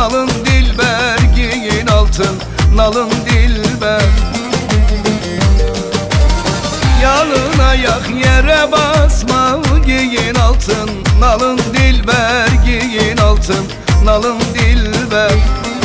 nalın dilber, giyin altın nalın dilber. Yalın ayak yere basma, giyin altın nalın dilber, giyin altın nalın dilber.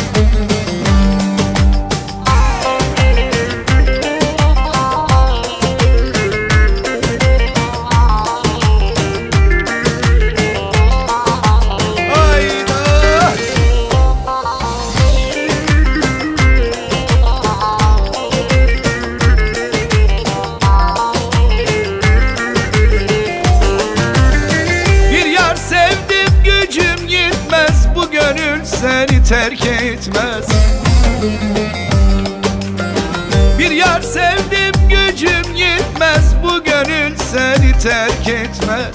Seni terk etmez. Bir yar sevdim gücüm yetmez, bu gönül seni terk etmez.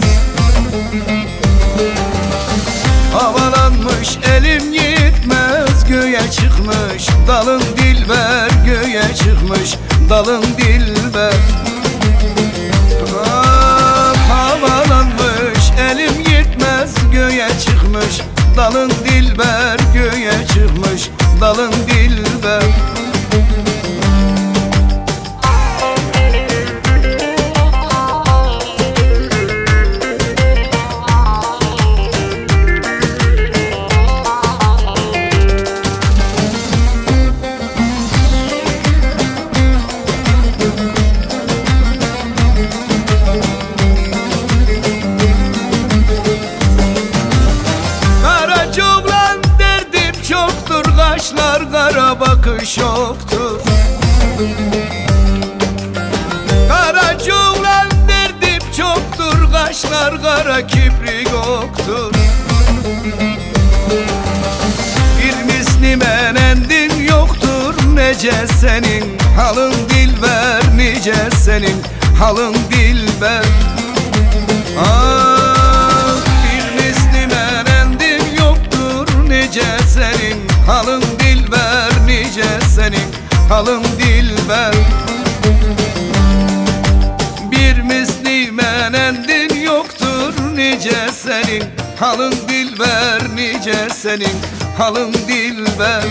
Havalanmış elim gitmez, göğe çıkmış dalın dilber, göğe çıkmış dalın dilber. Havalanmış elim gitmez, göğe çıkmış dalın dilber, göğe çıkmış dalın dilber. Kaşlar kara, bakış yoktur. Karaca oğlan derdim çoktur, kaşlar kara, kibri yoktur. Bir misli menendin yoktur, nece senin halın dilber, nice senin halın dilber. Bir misli menendin yoktur, nece senin halın dilber, nice senin halın dilber. Bir misli menendin yoktur, nice senin halın dilber, nice senin halın dilber.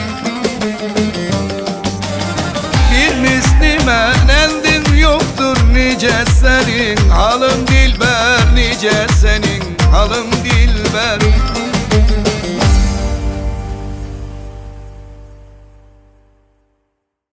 Bir misli menendin yoktur, nice senin halın dilber, nice senin halın dilber.